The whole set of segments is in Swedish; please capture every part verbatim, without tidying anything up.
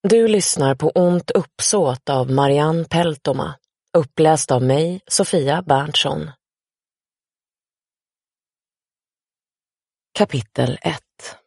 Du lyssnar på Ont uppsåt av Marianne Peltoma, uppläst av mig, Sofia Berntsson. Kapitel ett.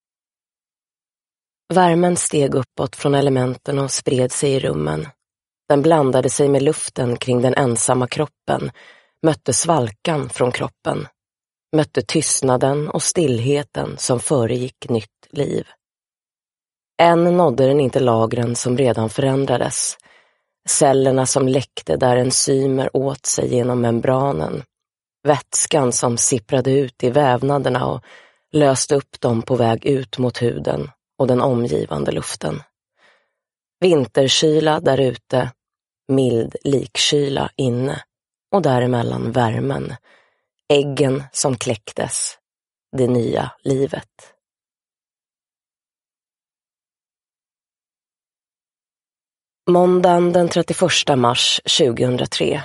Värmen steg uppåt från elementen och spred sig i rummen. Den blandade sig med luften kring den ensamma kroppen, mötte svalkan från kroppen, mötte tystnaden och stillheten som föregick nytt liv. Än nådde den inte lagren som redan förändrades, cellerna som läckte där enzymer åt sig genom membranen, vätskan som sipprade ut i vävnaderna och löste upp dem på väg ut mot huden och den omgivande luften. Vinterkyla där ute, mild likkyla inne och däremellan värmen, äggen som kläcktes, det nya livet. Måndagen den trettioförsta mars tjugohundratre.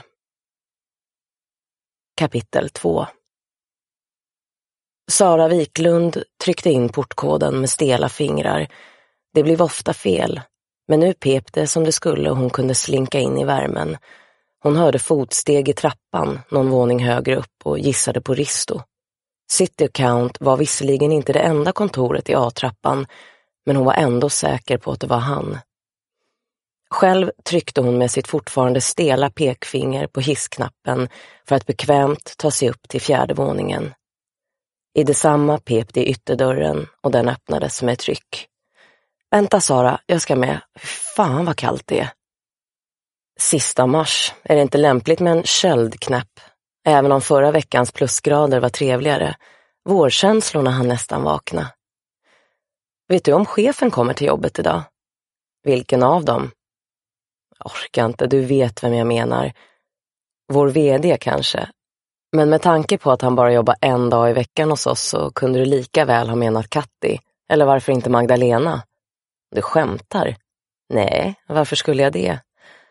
Kapitel två. Sara Wiklund tryckte in portkoden med stela fingrar. Det blev ofta fel, men nu pep det som det skulle och hon kunde slinka in i värmen. Hon hörde fotsteg i trappan någon våning högre upp och gissade på Risto. City Account var visserligen inte det enda kontoret i A-trappan, men hon var ändå säker på att det var han. Själv tryckte hon med sitt fortfarande stela pekfinger på hissknappen för att bekvämt ta sig upp till fjärde våningen. I detsamma pep det i ytterdörren och den öppnades med tryck. Vänta Sara, jag ska med. Fan vad kallt det är. Sista mars, är det inte lämpligt med en köldknäpp? Även om förra veckans plusgrader var trevligare. Vårkänslorna hann nästan vakna. Vet du om chefen kommer till jobbet idag? Vilken av dem? Orkar inte, du vet vem jag menar. Vår vd kanske. Men med tanke på att han bara jobbar en dag i veckan hos oss så kunde du lika väl ha menat Katti. Eller varför inte Magdalena? Du skämtar? Nej, varför skulle jag det?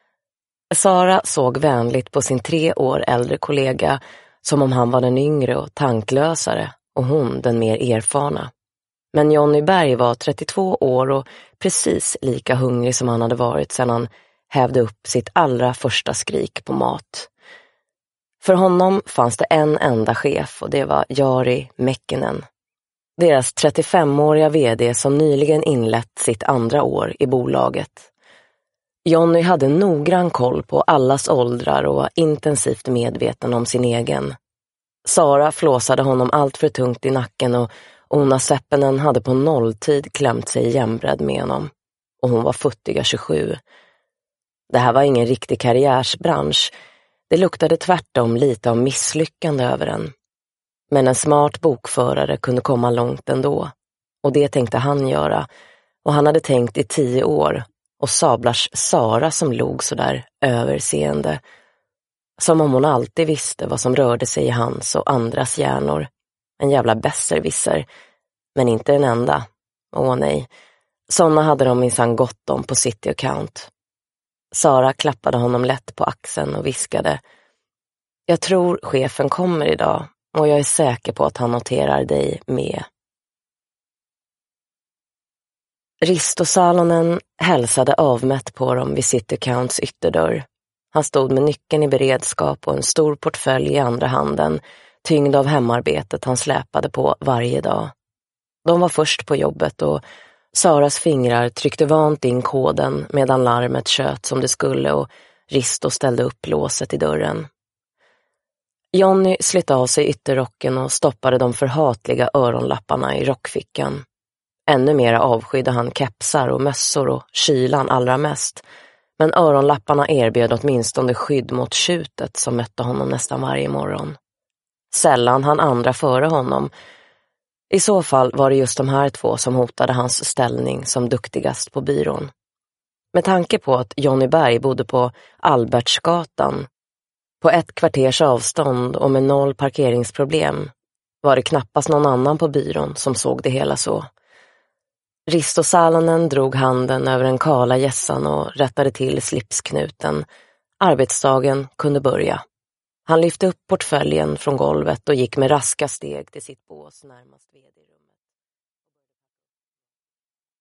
Sara såg vänligt på sin tre år äldre kollega som om han var den yngre och tanklösare och hon den mer erfarna. Men Johnny Berg var trettiotvå år och precis lika hungrig som han hade varit sedan han hävde upp sitt allra första skrik på mat. För honom fanns det en enda chef och det var Jari Mäkinen. Deras trettiofemåriga vd som nyligen inlett sitt andra år i bolaget. Johnny hade noggrann koll på allas åldrar och var intensivt medveten om sin egen. Sara flåsade honom allt för tungt i nacken och Ona Seppenen hade på nolltid klämt sig jämbredd med honom. Och hon var futtiga tjugosju. Det här var ingen riktig karriärsbransch. Det luktade tvärtom lite av misslyckande över den. Men en smart bokförare kunde komma långt ändå. Och det tänkte han göra. Och han hade tänkt i tio år. Och sablars Sara som log så där överseende. Som om hon alltid visste vad som rörde sig i hans och andras hjärnor. En jävla besserwisser. Men inte en enda. Åh nej. Såna hade de minsann gott om på City Account. Sara klappade honom lätt på axeln och viskade. Jag tror chefen kommer idag och jag är säker på att han noterar dig med. Risto Salonen hälsade avmätt på dem vid City Accounts ytterdörr. Han stod med nyckeln i beredskap och en stor portfölj i andra handen, tyngd av hemarbetet han släpade på varje dag. De var först på jobbet och Saras fingrar tryckte vant in koden medan larmet tjöt som det skulle och Risto ställde upp låset i dörren. Johnny slet av sig ytterrocken och stoppade de förhatliga öronlapparna i rockfickan. Ännu mer avskydde han kepsar och mössor och kylan allra mest, men öronlapparna erbjöd åtminstone skydd mot tjutet som mötte honom nästan varje morgon. Sällan han andra före honom. I så fall var det just de här två som hotade hans ställning som duktigast på byrån. Med tanke på att Johnny Berg bodde på Albertsgatan, på ett kvarters avstånd och med noll parkeringsproblem, var det knappast någon annan på byrån som såg det hela så. Risto Salonen drog handen över den kala gässan och rättade till slipsknuten. Arbetsdagen kunde börja. Han lyfte upp portföljen från golvet och gick med raska steg till sitt bås närmast vd-rum.